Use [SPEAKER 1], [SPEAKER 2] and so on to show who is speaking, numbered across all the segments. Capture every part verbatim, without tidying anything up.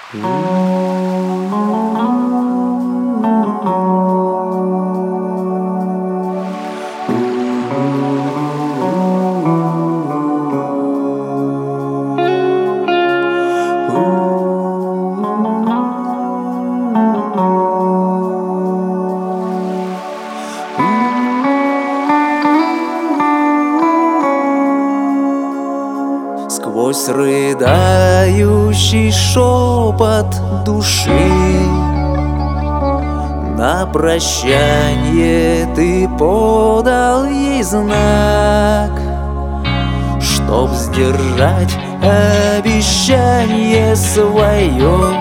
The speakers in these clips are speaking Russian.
[SPEAKER 1] Сквозь рыдающий шепот души на прощанье ты подал ей знак, чтоб сдержать обещание свое.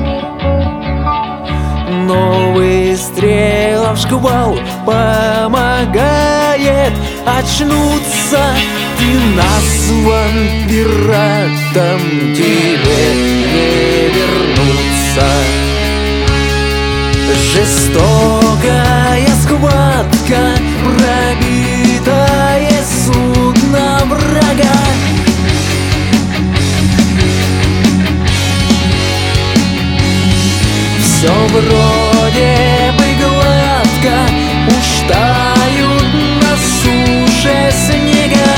[SPEAKER 1] Но выстрелов шквал помогает очнуться. Ты назван пиратом, тебе не вернуться. Жестокая схватка, пробитое судно врага. Все вроде бы гладко, уж тают на суше снега,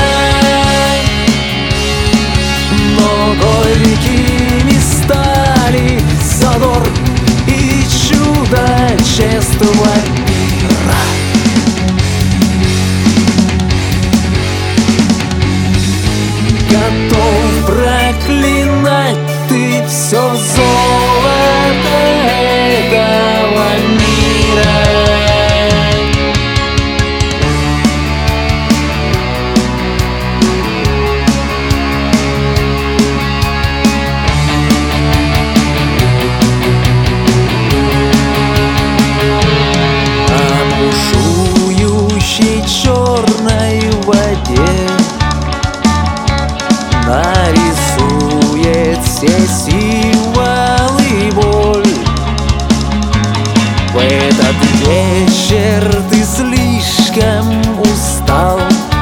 [SPEAKER 1] но горькими стали задор и чудачество мира. Готов проклинать ты все золото этого мира. А бушующей черной воде нарисует все символы и боль. В этот вечер ты слишком устал,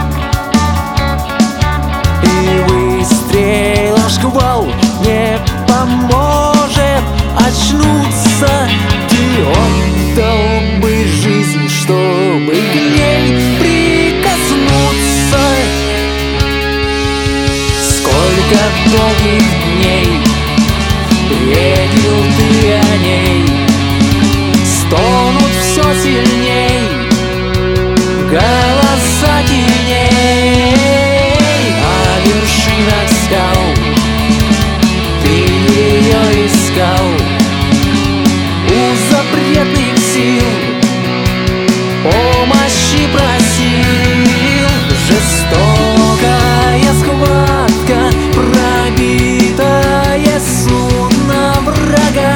[SPEAKER 1] и выстрела шквал не поможет очнуться. Ты отдал бы жизнь, чтобы к ней прикоснуться. Сколько долгих дней бредил ты о ней, стонут все сильней голоса теней. А в вершинах скал ты ее искал, у запретных сил помощи просил. Жестокая схватка, пробитое судно врага.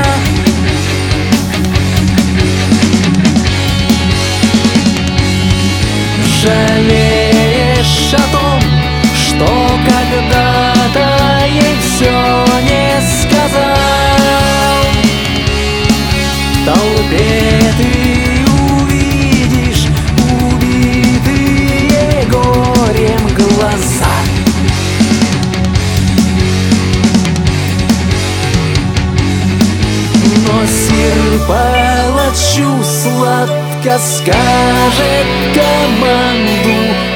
[SPEAKER 1] Жалеешь о том, что когда-то ей все не сказал. В толпе ты увидишь убитые горем глаза. Но сир палачу сладко скажет команду: